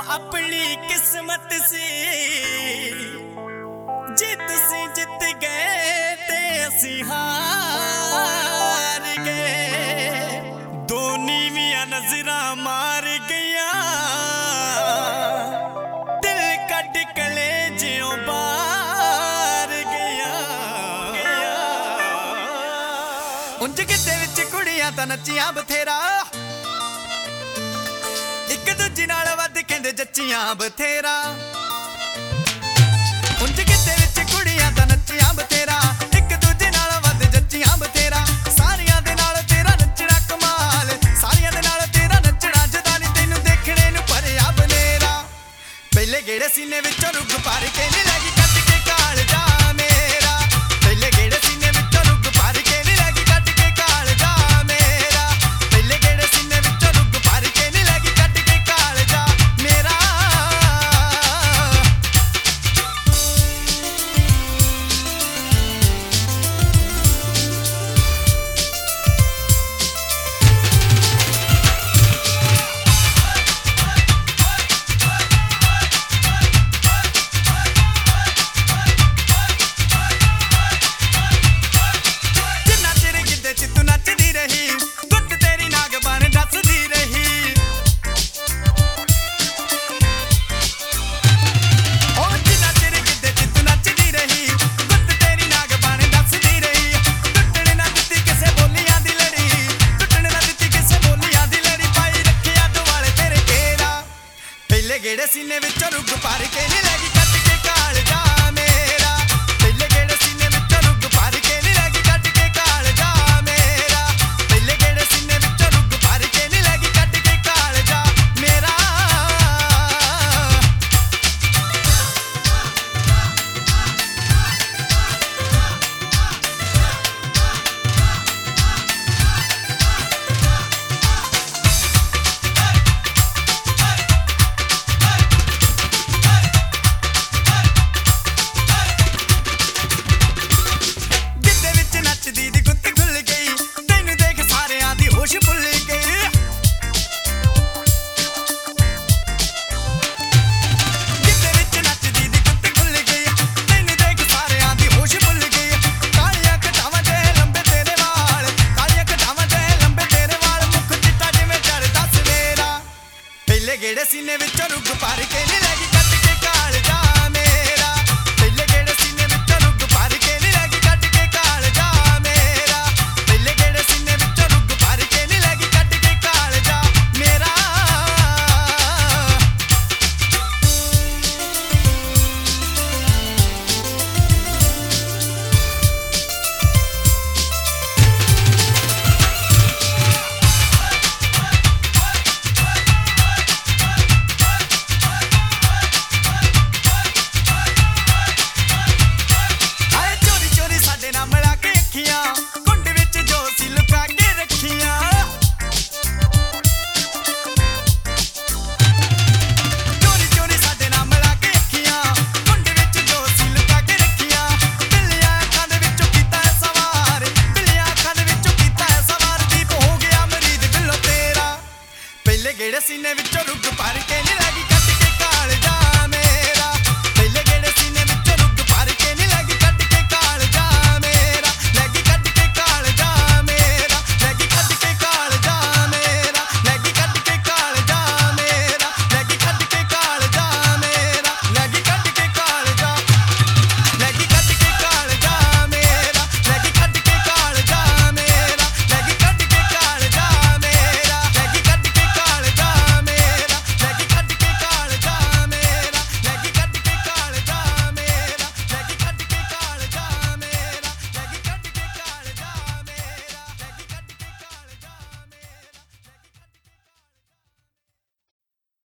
अपनी किस्मत सी जे तुसी जित गए ते असी हार गए। दो नीवियां नजरां मार गया दिल कट कलेजियों बाहर गया। उंज गिद्दे विच कुड़ियां तां नच्चियां बथेरा एक दूजी नाल वध कहंदे जच्चियां बथेरा। उंज गिद्दे विच कुड़ियां तां नच्चियां बथेरा एक दूजे नाल वध जच्चियां बथेरा। सारियां दे नाल तेरा नच्चना कमाल सारियां दे नाल तेरा नच्चना जदानी तैनूं देखणे नूं भरिया बनेरा। पहले गेड़े सीने विचों रुग भर के नी लैगी कट के कालजा मेरा। पहले गेड़े सीने विचों रुग भर के नी लैगी कट के कालजा मेरा। पहले गेड़े सीने विचों रुग भर के नी लैगी कट के कालजा मेरा। जिन्ना चिर गिद्दे च तू नचदी रही गुੱਤ तेरी नागबान डसदी रही। ओ जिन्ना चिर गिद्दे च तू नचदी रही गुੱਤ तेरी नागबान डसदी रही। टुੱਟਣ ना दित्ती किसे बोलियां दी लड़ी टुੱਟਣ ना दित्ती किसे बोलियां दी लड़ी। पाई रखिया दुआले तेरे घेरा। पहले गेड़े सीने विचों रुग भर के नी लैगी कट के कालजा मेरा। पहले गेड़े सीने विचों रुग भर के नी लैगी कट के कालजा मेरा। पहले गेड़े सीने विचों रुग भर के नी लैगी कट के कालजा मेरा। गिद्दे विच नचदी दी गुੱਤ खुल गई तैनूं देख सारियां दी होश भुल गई। गिद्दे विच नचदी दी गुੱਤ खुल गई तैनूं देख सारियां दी होश भुल गई। कालियां घटावां ते लंबे तेरे वाल कालियां घटावां ते लंबे तेरे वाल मुख चिट्टा जिवें चढ़दा सवेरा। पहले गेड़े सीने विचों रुग भर के नी लैगी कट के कालजा मेरा। पहले गेड़े सीने विचों रुग भर के नी लैगी कट के कालजा मेरा। पहले गेड़े सीने विचों रुग भर के नी लैगी कट के कालजा मेरा। आए चोरी चोरी साडे नाल मिला के अखियां कुंड विच जो सी लुका के रखियां। चोरी चोरी साडे नाल मिला के अखियां कुंड विच जो सी लुका के रखियां। बिल्लियां अखां दे विचों कीता है सवार बिल्लियां अखां दे विचों कीता है सवार। दीप हो गया मरीद बिल्लो तेरा। पहले गेड़े सीने विचों रुग भर के नी लैगी